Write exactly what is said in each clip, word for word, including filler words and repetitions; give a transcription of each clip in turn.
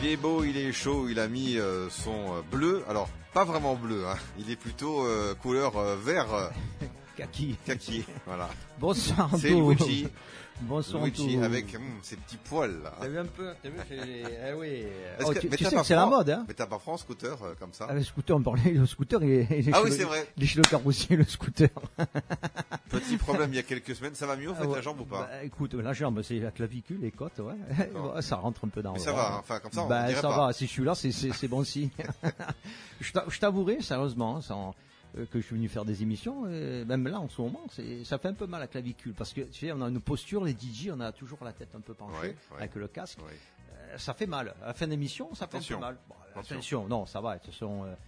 Il est beau, il est chaud, il a mis euh, son euh, bleu. Alors, pas vraiment bleu, hein. Il est plutôt euh, couleur euh, vert. Euh, Kaki. Kaki, voilà. Bonsoir, c'est Luigi. Luigi. Bonsoir, Luigi avec hum, ses petits poils là. T'as vu un peu, t'as vu, j'ai... Eh oui. Est-ce Oh, que- tu mais tu t'as sais pas que c'est la froid mode, hein. Mais t'as pas franc scooter euh, comme ça Ah, le scooter, on parlait, le scooter, il est, il est Ah chez oui, le- c'est vrai. Il est chez le carrossier, le scooter. Petit problème il y a quelques semaines, ça va mieux en fait Ah ouais. la jambe ou pas Bah, écoute, la jambe, c'est la clavicule, les côtes, ouais. D'accord. Ouais, ça rentre un peu dans Mais le ça droit. va, hein. Enfin comme ça on Bah, dirait ça pas. va, si je suis là, c'est, c'est, c'est bon signe. je, t'a- je t'avouerai, sérieusement, sans, euh, que je suis venu faire des émissions, et même là, en ce moment, c'est, ça fait un peu mal à la clavicule, parce que, tu sais, on a une posture, les D J, on a toujours la tête un peu penchée, Ouais, ouais. avec le casque. Ouais. Euh, ça fait mal. À la fin d'émission, ça fait Attention. un peu mal. Bon, Attention. attention, non, ça va, de toute façon, euh,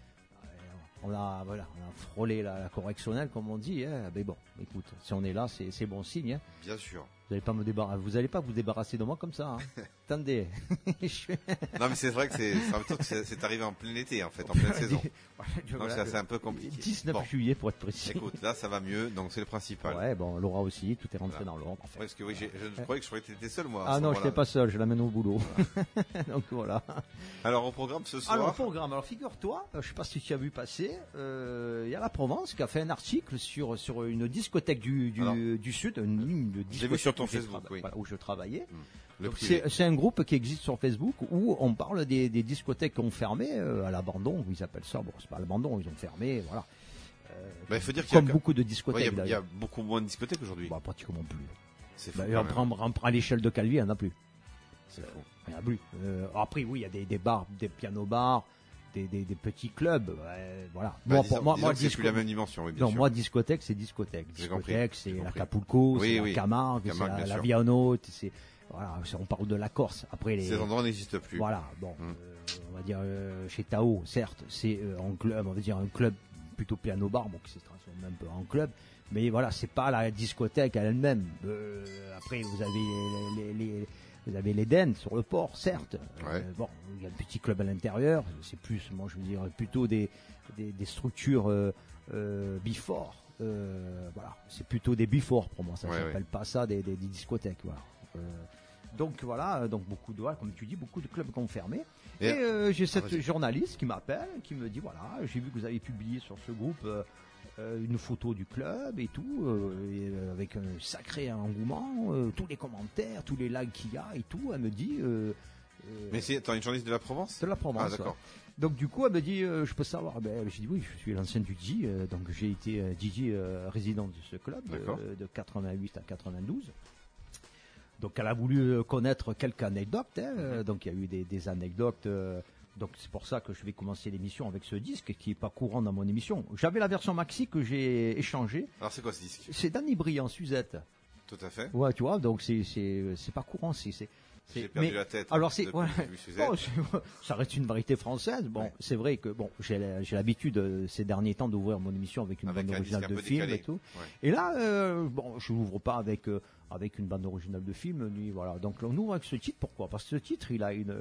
on a, voilà, on a frôlé la, la correctionnelle, comme on dit, hein. Mais bon, écoute, si on est là, c'est, c'est bon signe, hein. Bien sûr. Vous n'allez pas me débarrasser, vous allez pas vous débarrasser de moi comme ça, hein. Attendez. Je suis- Non mais c'est vrai que c'est c'est un peu- c'est c'est arrivé en plein été en fait, en pleine saison. Donc Voilà, c'est assez un peu compliqué. dix-neuf Bon. juillet pour être précis. Écoute, là ça va mieux, donc c'est le principal. Ouais, bon, Laura aussi, tout est rentré Voilà. dans l'ordre. Enfin, Ouais, parce que oui, j'ai- je, je croyais que je croyais que t'étais seul moi. à ah ce non, je moment-là. n'étais pas seul, je l'amène au boulot. Donc voilà. Alors au programme ce soir. Alors, programme. Alors, figure-toi, euh, je sais pas si tu as vu passer, euh, il y a la Provence qui a fait un article sur, sur une discothèque du, du, Alors, du Sud, une ligne de discothèque vu sur ton où j'ai Facebook, trava- oui. voilà, où je travaillais. le Donc, privé. c'est, c'est un groupe qui existe sur Facebook où on parle des, des discothèques qui ont fermé euh, à l'abandon, ils appellent ça. Bon, c'est pas à l'abandon, ils ont fermé, voilà. Euh, Bah, il faut dire qu'il y a, comme beaucoup de ouais, il y discothèques. a- il y a d'ailleurs. beaucoup moins de discothèques aujourd'hui. Bah, pratiquement plus. C'est fou. Bah, quand on, même. prend, on prend à l'échelle de Calvi, il n'y en a plus. C'est fou. Il n'y en a plus. Euh, après, oui, il y a des, des bars, des pianos-bars, des, des, des petits clubs. ouais, voilà. Bah, Bon, disons- pour moi, disons moi que c'est disco- plus la même dimension, oui, bien non, sûr. moi, discothèque, c'est discothèque. J'ai compris, Discothèque, c'est j'ai la compris. Capulco, Oui, c'est oui. la Camargue, c'est Camargue, la, bien la sûr. Via Haute, c'est, voilà, c'est- on parle de la Corse. Après, les, Ces endroits n'existent plus. voilà, bon, Mm. euh, on va dire, euh, chez Tao, certes, c'est euh, un club, on va dire un club plutôt piano-bar, bon, qui se transforme un peu en club. Mais voilà, c'est pas la discothèque elle-même. Euh, après, vous avez les, les, les- vous avez l'Éden sur le port, certes. Ouais. Euh, bon, il y a un petit club à l'intérieur. C'est plus, moi, je veux dire, plutôt des, des, des structures euh, euh, before. Euh, voilà, c'est plutôt des before pour moi. Ça Ouais, s'appelle pas ça des, des, des discothèques. Voilà. Euh, donc voilà, donc beaucoup de, voilà, comme tu dis, beaucoup de clubs qui ont fermé. Et- Et, euh, j'ai cette vas-y. journaliste qui m'appelle, qui me dit voilà, j'ai vu que vous avez publié sur ce groupe euh, euh, une photo du club et tout, euh, et, euh, avec un sacré engouement, euh, tous les commentaires, tous les likes qu'il y a et tout. Elle me dit. Euh, euh, Mais c'est, attends, une journaliste de la Provence c'est de la Provence. Ah, d'accord. ouais. Donc du coup, elle me dit, euh, je peux savoir. Ben, j'ai dit oui, je suis l'ancien D J, euh, donc j'ai été euh, D J euh, résident de ce club D'accord. euh, de quatre-vingt-huit à quatre-vingt-douze. Donc elle a voulu euh, connaître quelques anecdotes. Hein, euh, donc il y a eu des, des anecdotes. euh, donc c'est pour ça que je vais commencer l'émission avec ce disque qui est pas courant dans mon émission. J'avais la version maxi que j'ai échangée. Alors c'est quoi ce disque C'est Danny Briand, Suzette. Tout à fait. Ouais, tu vois. Donc c'est c'est c'est pas courant. C'est c'est. c'est- J'ai perdu mais- la tête. alors c'est depuis ouais. que j'ai vu Suzette. Bon, c'est- ça reste une variété française. Bon, Ouais. c'est vrai que bon, j'ai la- j'ai l'habitude euh, ces derniers temps d'ouvrir mon émission avec une Avec bande un disque originale un de peu film décalé. et tout. Ouais. Et là, euh, bon, je l'ouvre pas avec euh, avec une bande originale de film, ni voilà. Donc on ouvre avec ce titre. Pourquoi? Parce que ce titre, il a une,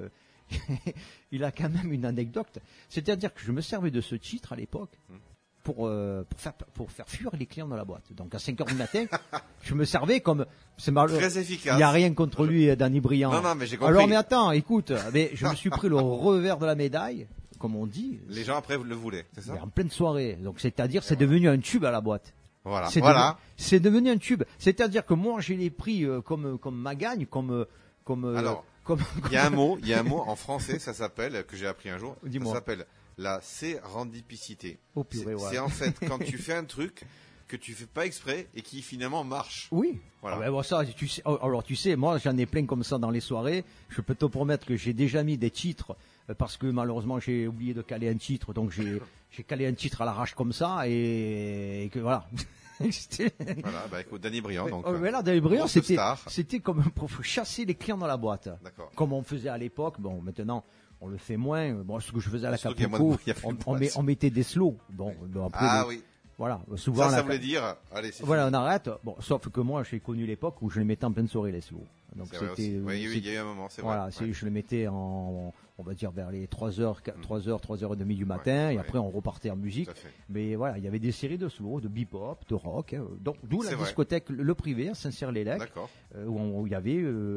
il a quand même une anecdote. C'est-à-dire que je me servais de ce titre à l'époque. Hmm. Pour, euh, pour, faire, pour faire fuir les clients de la boîte. Donc à cinq heures du matin, je me servais comme. C'est malheureux. Très efficace. Il n'y a rien contre lui, euh, Danny Briand. Non, non, mais j'ai compris. Alors, mais attends, écoute, mais je me suis pris le revers de la médaille, comme on dit, Les gens après le voulaient, c'est ça mais en pleine soirée. Donc, c'est-à-dire, c'est devenu un tube à la boîte. Voilà. C'est Voilà. devenu- c'est devenu un tube. C'est-à-dire que moi, j'ai les pris euh, comme comme ma gagne, comme euh, comme euh, Alors, comme. Il y a un mot, il y a un mot en français, ça s'appelle, que j'ai appris un jour, ça Dis-moi. s'appelle la sérendipicité. Oh, purée, C'est ouais. c'est en fait quand tu fais un truc que tu fais pas exprès et qui finalement marche. Oui. Voilà. Ah ben, bon, ça, tu sais, oh, alors tu sais, moi j'en ai plein comme ça dans les soirées. Je peux te promettre que j'ai déjà mis des titres euh, parce que malheureusement j'ai oublié de caler un titre, donc j'ai j'ai calé un titre à l'arrache comme ça et, et que voilà. C'était- Voilà, bah écoute, Danny Briand, donc. Oh, euh, mais là, Danny Briand, grosse c'était star. c'était comme pour chasser les clients dans la boîte, D'accord. comme on faisait à l'époque. Bon, maintenant. On le fait moins. Bon, ce que je faisais à la Surtout qu'il y a moins de- Capulco, il y a plus on, de on, met- place. on mettait des slows. Bon, bon, après, Ah les- oui. voilà. Souvent, Ça, ça la- voulait dire, allez, c'est voilà, fini. on arrête. Bon, sauf que moi, j'ai connu l'époque où je les mettais en pleine soirée, les slows. Donc C'est vrai c'était, aussi. euh, Ouais, il y a eu- c'est- il y a eu un moment, c'est voilà, vrai. c'est- Ouais. je le mettais en, on va dire vers les trois heures, Mm. trois heures, trois heures et demie du matin, Ouais, et ouais. après on repartait en musique. Tout à fait. Mais voilà, il y avait des séries de slow, de bebop, de rock. Hein. Donc d'où la C'est vrai. discothèque Le Privé à Saint-Cyr-l'Élec, D'accord. euh, où, on- où il y avait euh,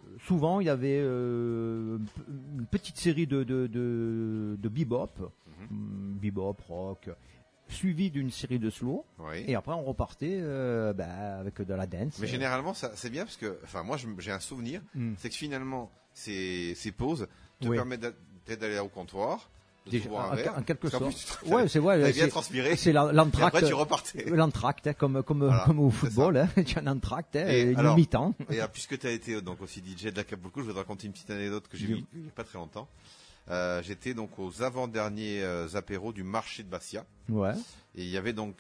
souvent, il y avait euh, une petite série de, de, de, de bebop, mm-hmm. bebop, rock, suivi d'une série de slow, oui. et après on repartait euh, bah, avec de la dance. Mais généralement, ça, c'est bien parce que, enfin, moi, je- j'ai un souvenir, Mm. c'est que finalement, ces, ces pauses te Oui. permettent d'a- peut-être d'aller au comptoir, de Déjà, se boire un en, verre. en quelque parce qu'en sorte. plus, tu- Ouais, c'est vrai. t'avais c'est- bien transpiré. C'est la- Et l'entracte. après, tu repartais. L'entracte, hein, comme, comme, Voilà, comme au c'est football, hein, tu as un entracte, hein, Et une alors, mi-temps. Et euh, puisque tu as été euh, donc aussi D J de l'Acapulco, je vais te raconter une petite anecdote que j'ai Dis- vue il n'y a pas très longtemps. Euh, J'étais donc aux avant-derniers euh, apéros du marché de Bastia. Ouais. Et il y avait donc...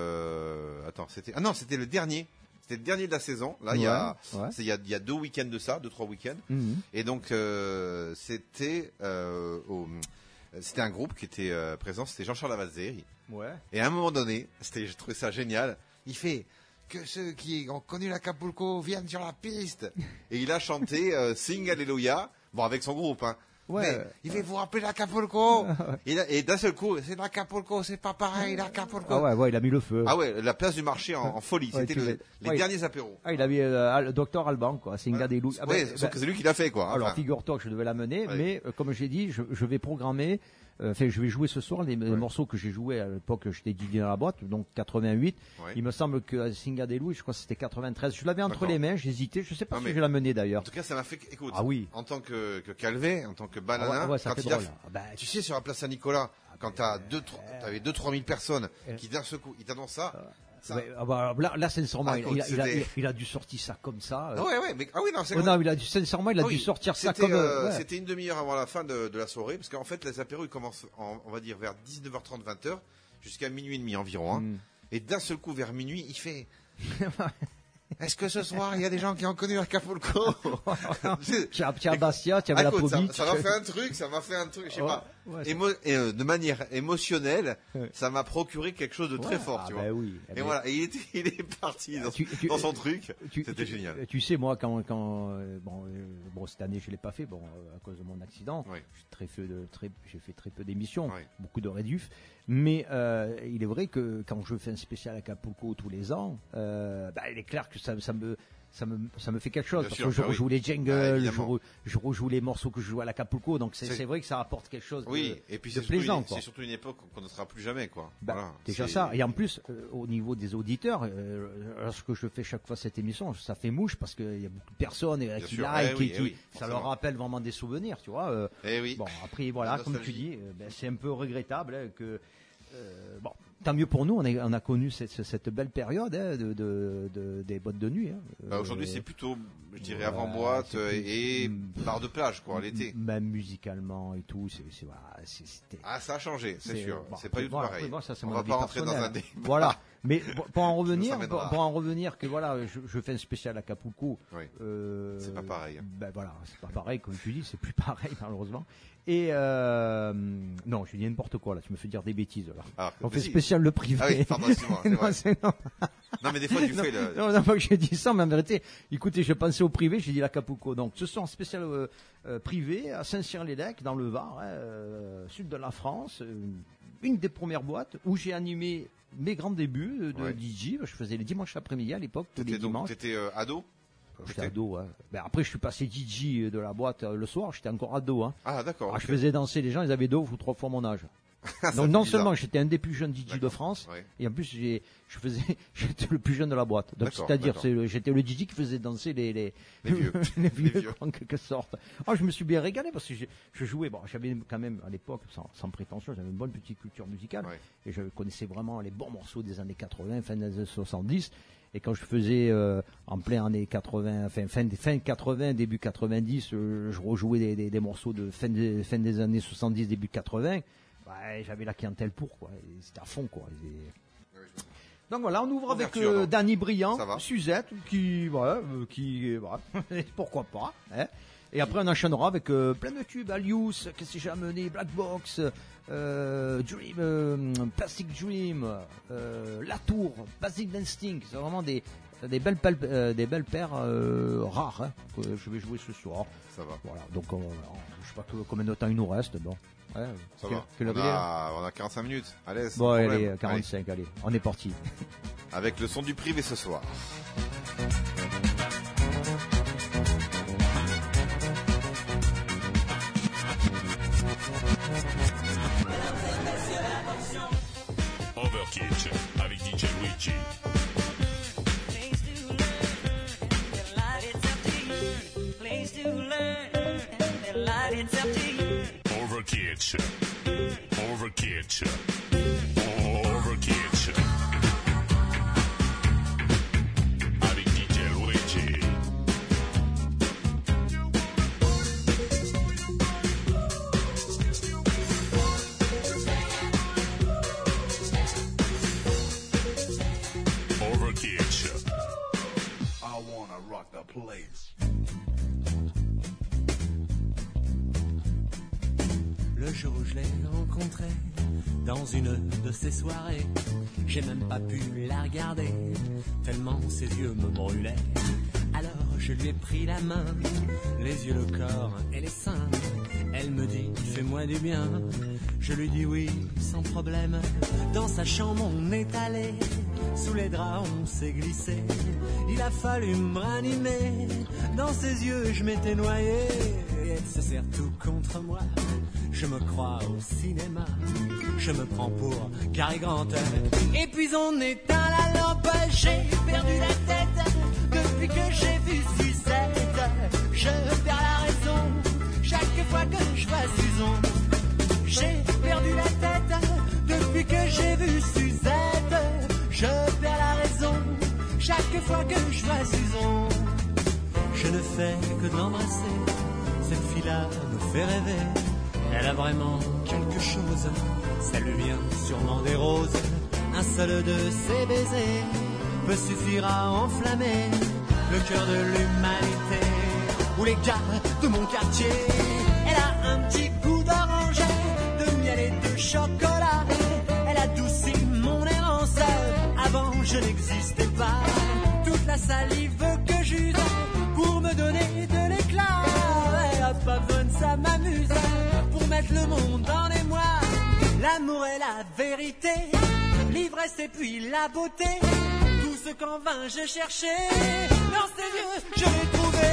Euh, attends, c'était... Ah non, c'était le dernier. C'était le dernier de la saison. Là, il y a... Ouais. c'est- Il y, a, il y a deux week-ends de ça, deux, trois week-ends. Mhm. Et donc, euh, c'était... Euh, au- c'était un groupe qui était euh, présent, c'était Jean-Charles Avazzeri. Ouais. Et à un moment donné, c'était, j'ai trouvé ça génial, il fait que ceux qui ont connu l'Acapulco viennent sur la piste. Et il a chanté euh, Sing Alléluia, bon avec son groupe, hein. Ouais. Mais il fait vous rappeler l'Acapulco. et, là- et d'un seul coup, c'est l'Acapulco, c'est pas pareil, l'Acapulco. Ah ouais, ouais, il a mis le feu. Ah ouais, la place du marché en, en folie, Ouais, c'était tu le- veux- les ouais. derniers apéros. Ah, il a mis euh, le docteur Alban, quoi. C'est une gars des loups. Ah, ouais, ben, sauf ben, que c'est lui qui l'a fait, quoi. alors, Enfin, figure-toi que je devais l'amener, Ouais. mais euh, comme j'ai dit, je, je vais programmer. euh, Enfin, je vais jouer ce soir les, les Ouais. morceaux que j'ai joués à l'époque. J'étais D J dans la boîte, donc quatre-vingt-huit. ouais. Il me semble que Singa des Loups, je crois que c'était quatre-vingt-treize. Je l'avais entre D'accord. les mains, j'hésitais. Je sais pas Non, si mais- je l'ai amené En d'ailleurs. tout cas, ça m'a fait, écoute, Ah oui. en tant que, que Calvé, en tant que Ah banana, ouais, ouais, ça quand fait il a drôle. Ah, bah, Tu sais, sur la place Saint-Nicolas, quand t'as deux, trois- t'avais deux, trois mille personnes Euh. qui d'un seul coup, ils t'annoncent ça. ça... ouais, ah bah, là, là, sincèrement, Ah, il, écoute, il a, il, a, c'était- il a dû sortir ça comme ça. euh. Ah ouais, ouais, mais, ah oui, non, c'est Oh, non, il a dû, sincèrement, il a Ah dû oui, sortir ça c'était, comme. euh, ouais. C'était une demi-heure avant la fin de, de la soirée, parce qu'en fait, les apéros, ils commencent, en- on va dire, vers dix-neuf heures trente, vingt heures, jusqu'à minuit et demi environ, hein. Mm. Et d'un seul coup, vers minuit, il fait, est-ce que ce soir, il y a des gens qui ont connu l'Acapulco? Tiens, tiens, Bastia, tu avais la Écoute, ça phobie. ça m'a fait un truc, ça m'a fait un truc, je sais Ouais, pas. ouais, Émo- et, euh, de manière émotionnelle, Ouais. ça m'a procuré quelque chose de très Ouais, fort, ah tu bah vois. oui. Eh Et ben, voilà, et il, était, il est parti dans, tu- tu- dans son truc. tu- C'était tu- génial. Tu sais, moi, quand, quand euh, bon, euh, bon, cette année, je l'ai pas fait, bon, euh, à cause de mon accident. Oui. J'ai très peu de, très, j'ai fait très peu d'émissions, Oui. beaucoup de réduf. Mais euh, il est vrai que quand je fais un spécial à Acapulco tous les ans, euh, bah, il est clair que ça, ça me ça me, ça me fait quelque chose, Bien parce sûr, que je bah oui. rejoue les jingles, Bah, je, évidemment. re- je rejoue les morceaux que je joue à l'Acapulco, donc c'est C'est- c'est vrai que ça apporte quelque chose de, Oui, et puis de c'est surtout, plaisant. une- quoi. c'est surtout une époque qu'on ne sera plus jamais, quoi. Bah, Voilà, déjà c'est- ça. Et en plus, euh, au niveau des auditeurs, euh, lorsque je fais chaque fois cette émission, ça fait mouche parce qu'il y a beaucoup de personnes euh, Bien qui sûr. like Eh oui, et qui, eh oui, ça forcément. leur rappelle vraiment des souvenirs, tu vois. euh. Eh oui. Bon, après, voilà, La comme tu nostalgie. dis, euh, ben, c'est un peu regrettable hein, que. euh, bon, tant mieux pour nous, on, est- on a connu cette, cette belle période hein, de, de, de- des boîtes de nuit. Hein. Bah, aujourd'hui, Euh, c'est plutôt, je dirais, ouais, avant-boîte c'est euh, plus- et Mm. bar de plage, quoi, l'été. m- Même musicalement et tout, c'est c'est- voilà, c'est- c'était. Ah, ça a changé, c'est C'est- sûr. bon, c'est pas du tout voilà, pareil. après, moi, ça, c'est On mon va avis pas rentrer dans personnel. un débat. Voilà. Mais pour, pour en revenir, Ça m'aidera. pour, pour en revenir que voilà, je, je fais un spécial à Acapulco. Oui. Euh, C'est pas pareil. Ben voilà, c'est pas pareil comme tu dis, c'est plus pareil malheureusement. Et euh, non, je dis n'importe quoi là, tu me fais dire des bêtises là. Alors, On fait si. spécial le privé. Ah oui, pardon, excuse-moi, c'est non, vrai. c'est- non. Non, mais des fois, tu Non, fais le. non, non, pas que j'ai dit ça, mais en vérité, écoutez, j'ai pensé au privé, j'ai dit l'Acapulco. Donc, ce soir, spécial euh, euh, privé à Saint-Cyr-les-Lecs, dans le Var, hein, euh, sud de la France. euh, une des premières boîtes où j'ai animé mes grands débuts euh, de Ouais. D J. Je faisais les dimanches après-midi à l'époque, tous les T'étais donc, dimanches. t'étais euh, ado? J'étais ado. Hein. Ben, après, je suis passé D J de la boîte euh, le soir, j'étais encore ado. Hein. Ah, d'accord. Ah, ok. je faisais danser les gens, ils avaient deux ou trois fois mon âge. Ça Donc fait non bizarre. seulement j'étais un des plus jeunes D J de D'accord. France, Ouais. et en plus j'ai, je faisais, j'étais le plus jeune de la boîte. Donc D'accord, c'est-à-dire, d'accord. c'est le- j'étais le D J qui faisait danser les les, Les vieux. les vieux, Les vieux. en quelque sorte. Ah, je me suis bien régalé parce que j'ai- je jouais. Bon, j'avais quand même à l'époque, sans, sans prétention, j'avais une bonne petite culture musicale Ouais. et je connaissais vraiment les bons morceaux des années quatre-vingts, fin des années soixante-dix. Et quand je faisais euh, en plein années quatre-vingts, enfin fin, fin quatre-vingts, début quatre-vingt-dix, euh, je rejouais des, des, des morceaux de fin des, fin des années soixante-dix, début quatre-vingts. Ouais, j'avais la clientèle pour quoi, et c'était à fond quoi. Et- Ouais, je- Donc voilà, on ouvre avec Ouverture, euh, donc. Danny Briand, Ça va. Suzette, qui voilà, euh, qui voilà, pourquoi pas. Hein. Et après on enchaînera avec euh, plein de tubes, Alius, qu'est-ce que j'ai amené, Black Box, euh, Dream, euh, Plastic Dream, euh, La Tour, Basic Instinct, c'est vraiment des des belles pal- euh, des belles paires euh, rares hein, que je vais jouer ce soir. Ça va. Voilà, donc on, je sais pas que- combien de temps il nous reste, bon. Ouais, Ça que- va. que le On grille, là a, on a quarante-cinq minutes. Allez, sans Bon, problème. allez, quarante-cinq, allez, on est parti. Allez, avec le son du privé ce soir. Overkill avec D J Luigi. Overkill, Overkill, Overkill avec D J Luigi. Overkill. I wanna rock the place. Le jour où je l'ai rencontrée dans une de ces soirées, j'ai même pas pu la regarder, tellement ses yeux me brûlaient. Alors je lui ai pris la main, les yeux, le corps et les seins. Elle me dit, fais-moi du bien. Je lui dis oui, sans problème. Dans sa chambre on est allé, sous les draps on s'est glissé. Il a fallu me ranimer, dans ses yeux je m'étais noyé. Et elle se serre tout contre moi, je me crois au cinéma. Je me prends pour Cary Grant. Et puis on éteint la lampe, j'ai perdu la tête. Depuis que j'ai vu Suzette, je perds la raison chaque fois que je vois Suzon. J'ai perdu la tête depuis que j'ai vu Suzette. Je perds la raison chaque fois que je vois Suzon. Je ne fais que de l'embrasser, cette fille-là me fait rêver. Elle a vraiment quelque chose, ça lui vient sûrement des roses. Un seul de ses baisers peut suffire à enflammer le cœur de l'humanité. Ou les gars de mon quartier. Elle a un petit goût d'orange, de miel et de chocolat. Elle adoucit mon errance, avant je n'existais pas. Toute la salive que j'use pour me donner de l'éclat. Elle a pas besoin de ça, m'amuse, pour mettre le monde en émoi. L'amour est la vérité, l'ivresse et puis la beauté. Tout ce qu'en vain j'ai cherché, dans ses yeux je l'ai trouvé.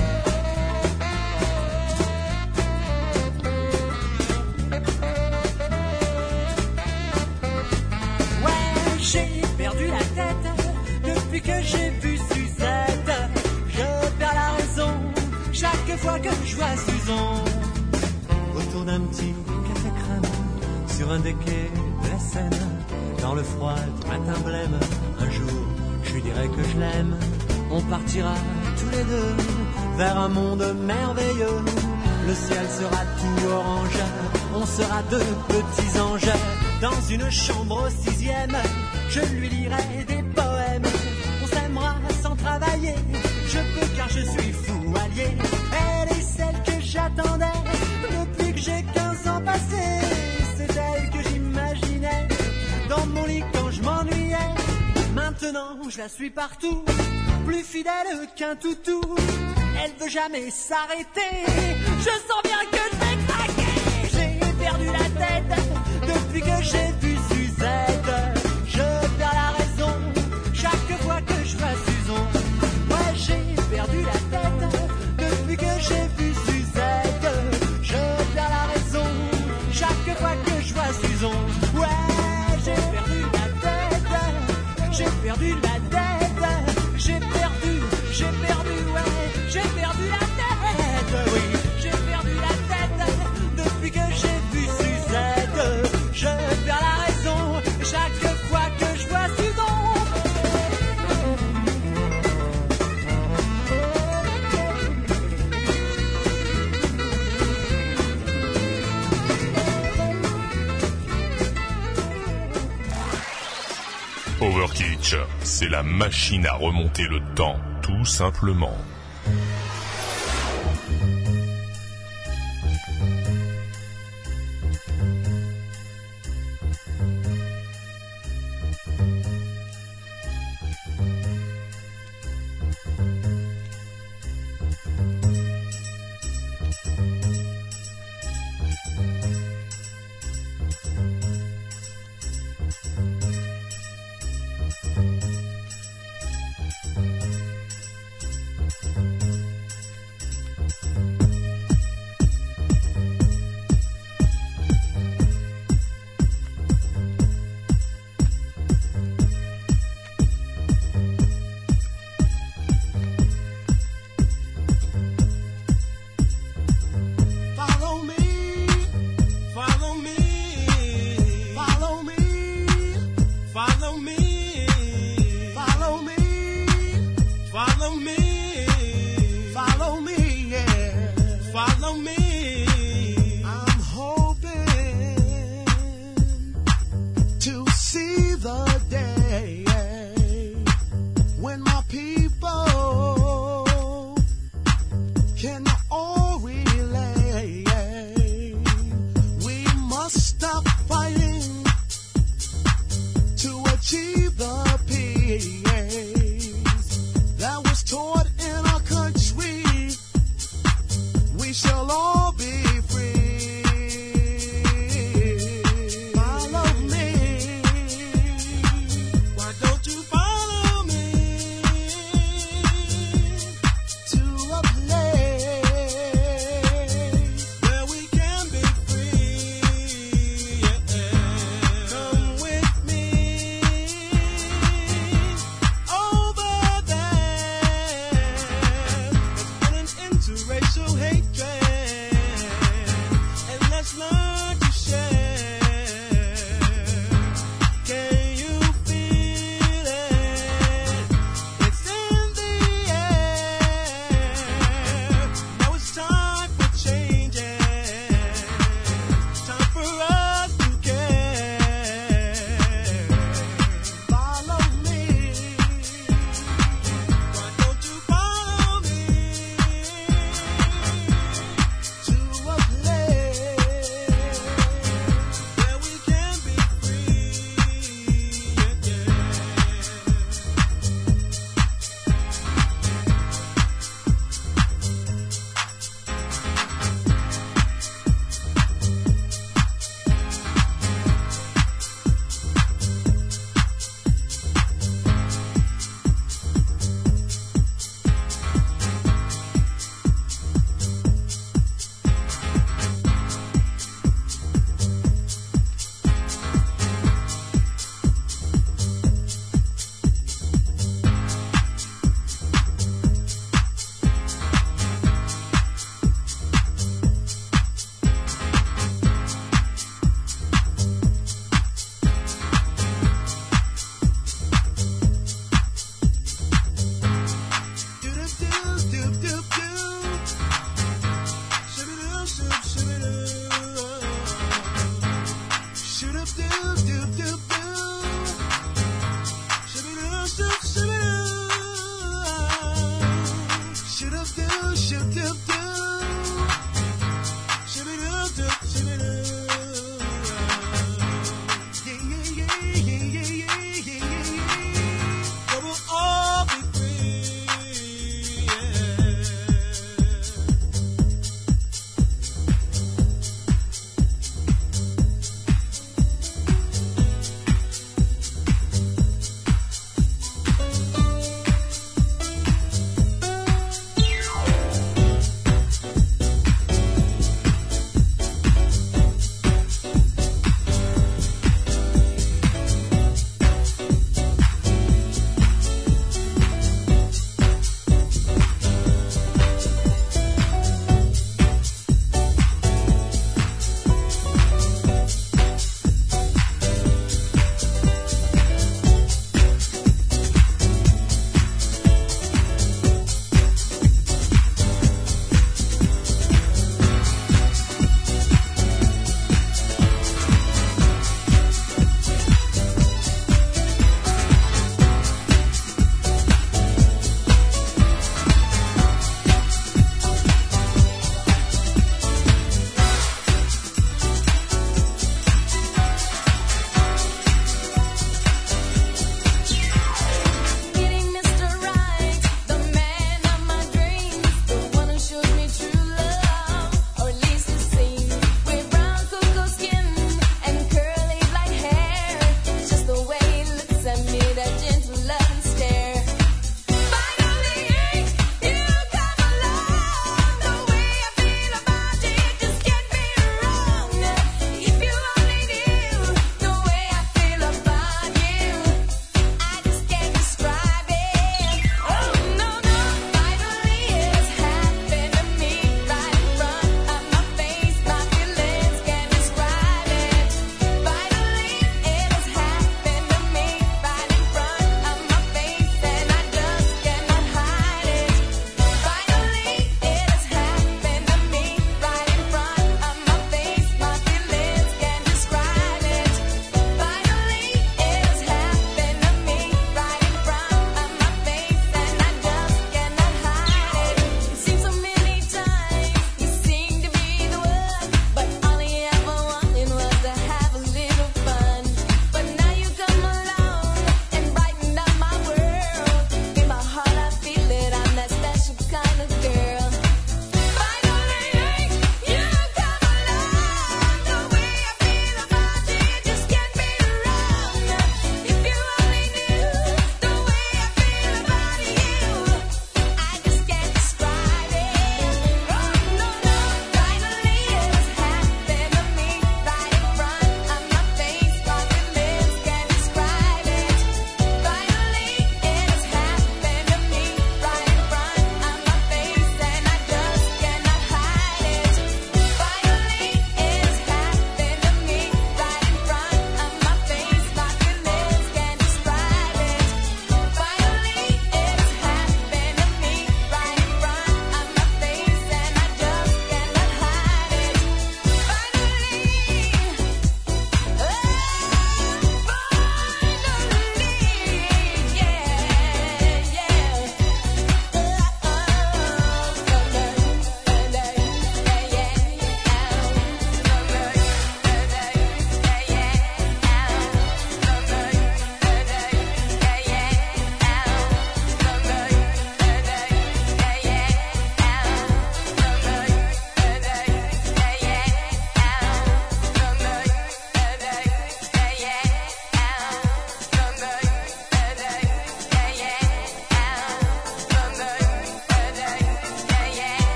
Ouais, j'ai perdu la tête depuis que j'ai vu Suzette. Je perds la raison chaque fois que je vois Suzon. Autour d'un petit café crème, sur un des quais de la Seine, dans le froid du matin blême, un jour je lui dirai que je l'aime. On partira tous les deux vers un monde merveilleux. Le ciel sera tout orange, on sera deux petits anges. Dans une chambre au sixième, je lui lirai des poèmes. On s'aimera sans travailler, je peux car je suis fou allié. Elle est celle que j'attendais depuis que j'ai quinze ans passés. C'est elle que j'imaginais dans mon lit quand je m'ennuyais. Maintenant je la suis partout, plus fidèle qu'un toutou. Elle veut jamais s'arrêter, je sens bien que je vais craquer. J'ai perdu la tête depuis que j'ai vu Suzette. Je perds la raison chaque fois que je vois Suzon. Ouais, j'ai perdu la tête depuis que j'ai vu Suzette. Je perds la raison chaque fois que je vois Suzon. Ouais, j'ai perdu la tête, j'ai perdu la tête, j'ai perdu, j'ai perdu, ouais, j'ai perdu la tête, oui, j'ai perdu la tête depuis que j'ai vu Suzette. Je perds la raison chaque fois que je vois Suzon. Overkill, c'est la machine à remonter le temps, tout simplement.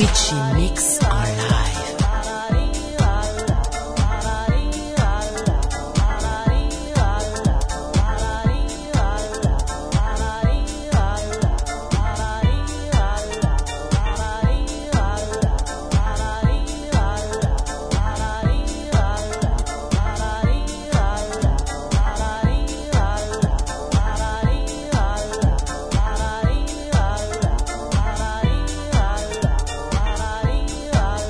Richie Mix en live. Bye.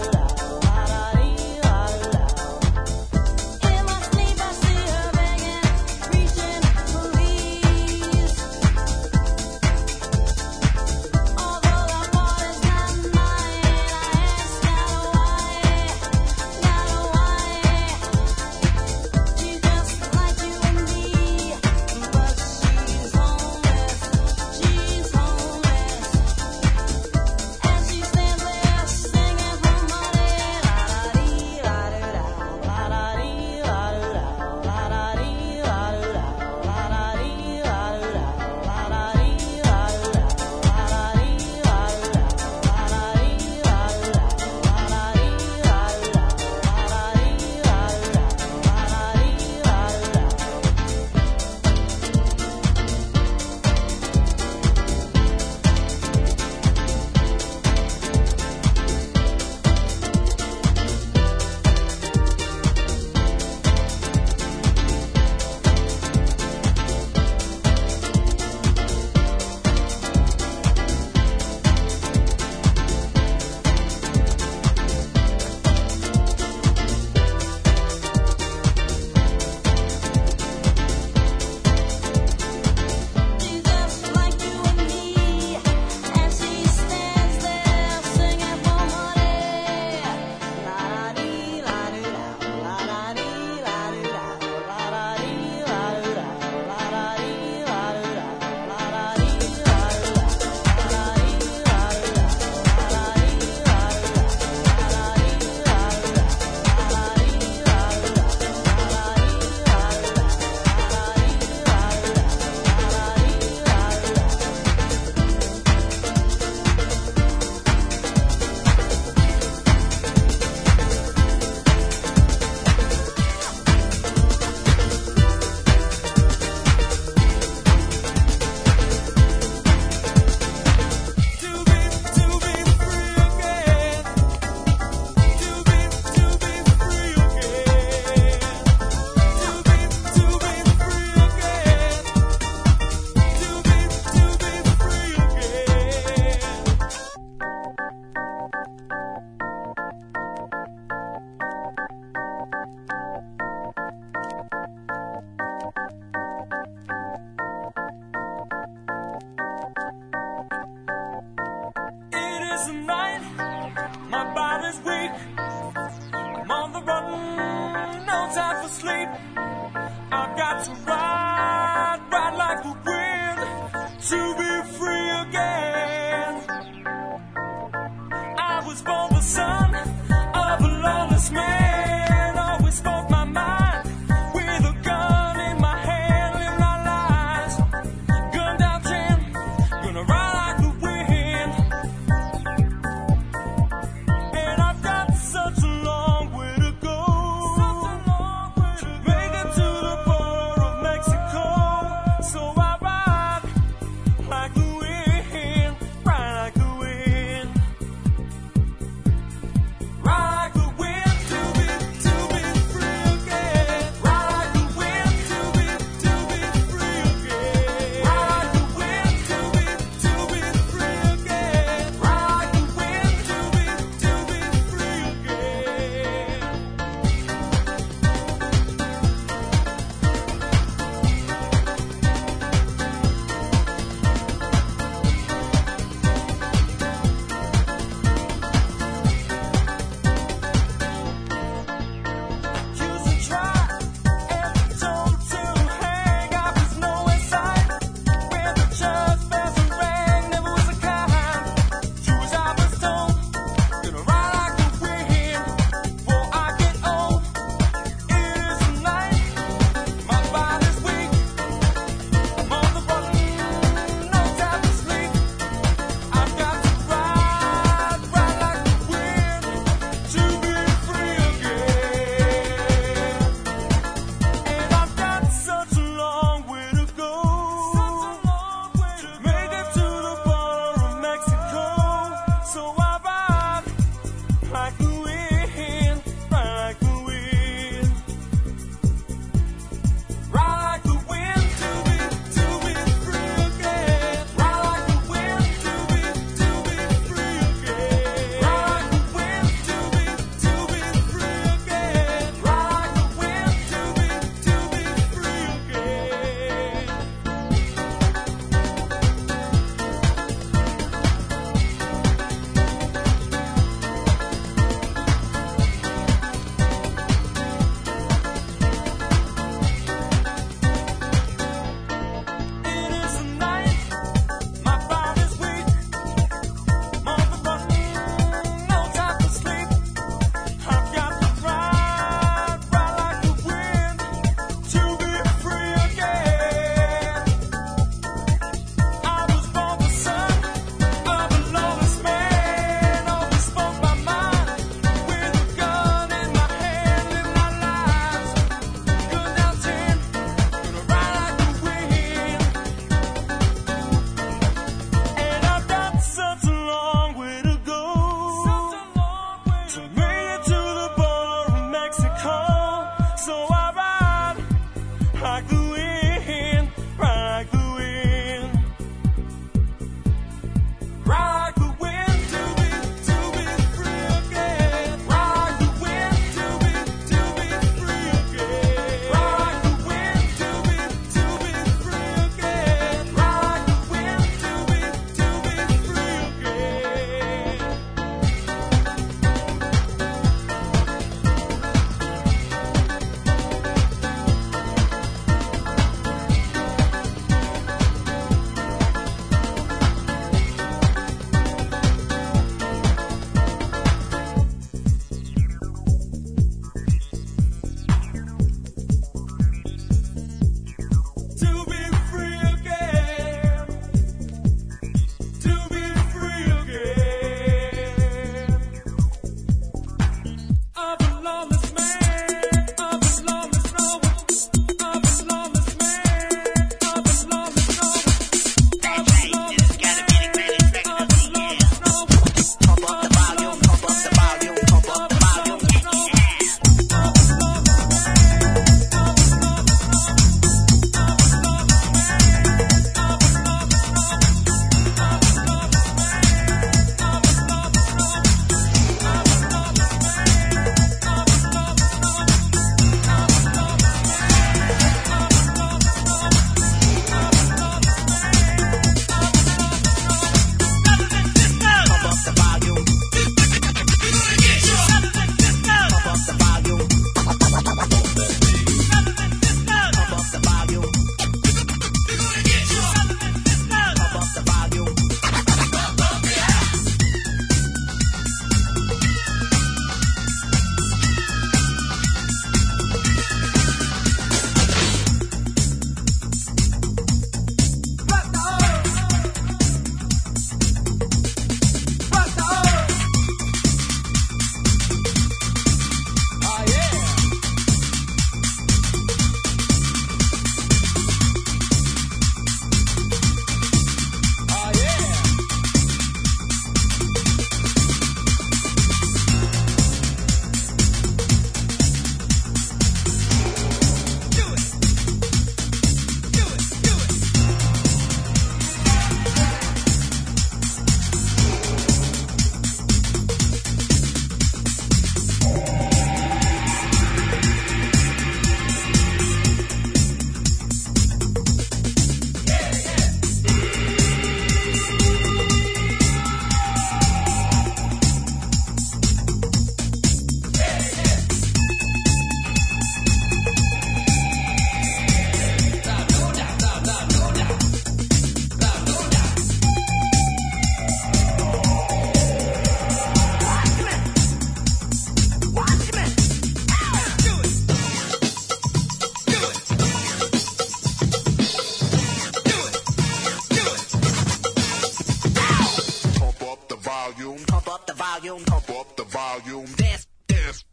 volume, pump up the volume, pump up the volume, dance, dance.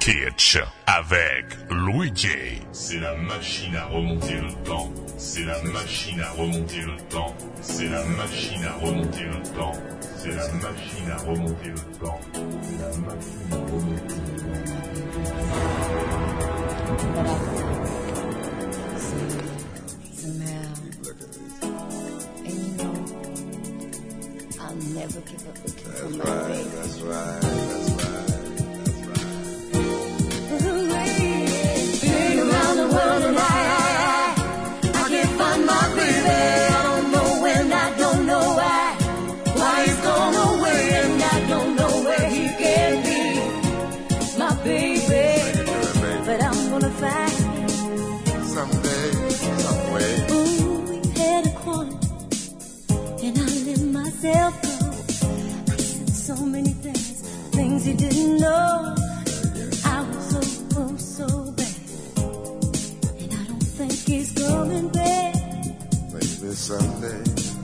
Kitsch avec Luigi. C'est la machine à remonter le temps. C'est la machine à remonter le temps. C'est la machine à remonter le temps. C'est la machine à remonter le temps. C'est la machine à remonter le I'll never give up looking for my Right, baby. that's right, that's right, that's right. Been around the world and I, I, I can't find my baby. I don't know when, I don't know why. Why he's gone away and I don't know where he can be. My baby, but I'm gonna find him Someday, some way. Ooh, we had a quarrel and I let myself go. I said so many things, things he didn't know. I was so, oh, so bad, and I don't think he's coming back. Maybe someday.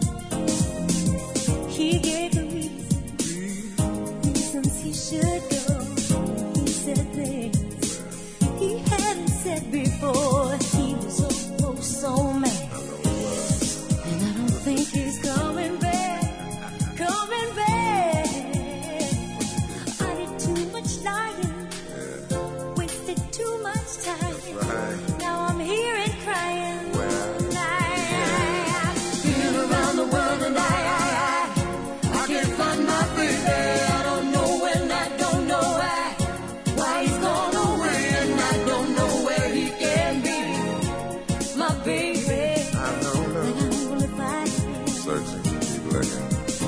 He gave the reason, reasons he should go. He said things he hadn't said before. He was so, oh, so mad, and I don't think he's coming back, coming back. I did too much lying, wasted too much time. Right. Now I'm here and crying. Well. I've been around the world and I, I, I, I can't find my baby. I don't know when, I don't know why. Why he's gone away and I don't know where he can be. My baby, I know, but no. I'm gonna find him. Searching, keep looking.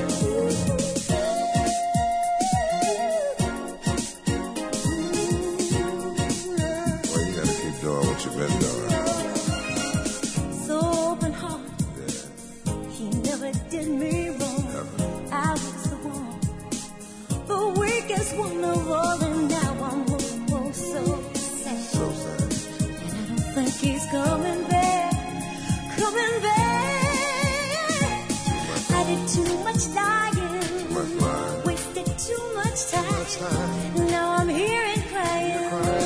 Well, you gotta keep doing what you've been doing. So open heart, he never did me wrong. I was the one, the weakest one of all, and now I'm oh, oh, so sad. So sad. And I don't think he's coming back, coming back. I did too much lying, Much lying. wasted too much time. Much time. Now I'm here and crying.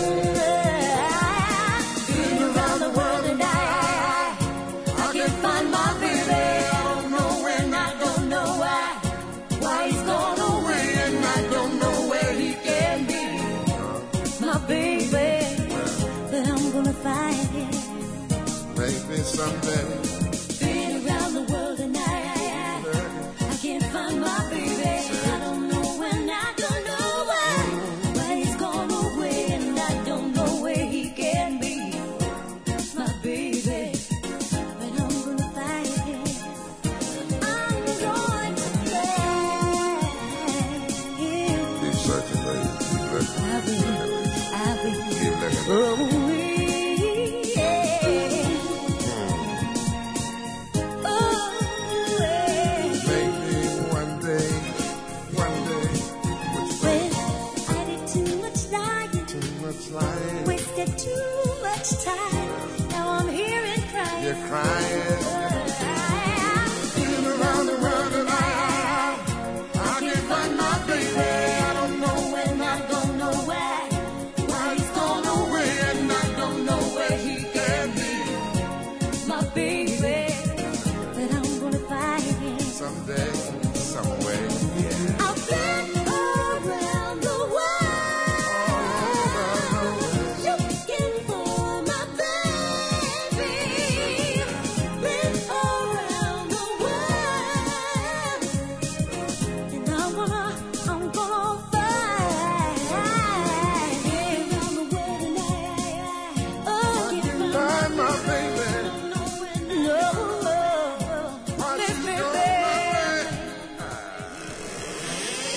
Been around the world and I, I, I, I can't find my baby. I don't know when, I don't know why. Why he's gone away and I don't know where he can be. My baby, but I'm gonna find him. Maybe someday. Been around the world and I, I, I, I can't find my baby. I don't know when, I don't know why. Why he's gone away and I don't know where he can be. My baby, but I'm gonna find him. I'm going to find him. Keep searching, baby. Keep looking. I will, I will. Keep looking. Oh, yeah. Oh, yeah. Maybe one day, one day, Well, I did too much lying, too much lying. wasted too much time. Now I'm here and crying. You're crying. Been around the world and I, I, I can't find my baby. I don't know when, I don't know why. Why he's gone away and I don't know where he can be. My baby, but I'm gonna find him. Someday, some way. I've been around the world looking for my baby. Been around the world, and I'm gonna, I'm gonna find him. Around the world, and I, I, I, oh, can't Find my baby. no, no, baby.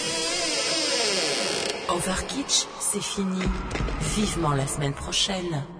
Over Kitsch, c'est fini. Vivement la semaine prochaine.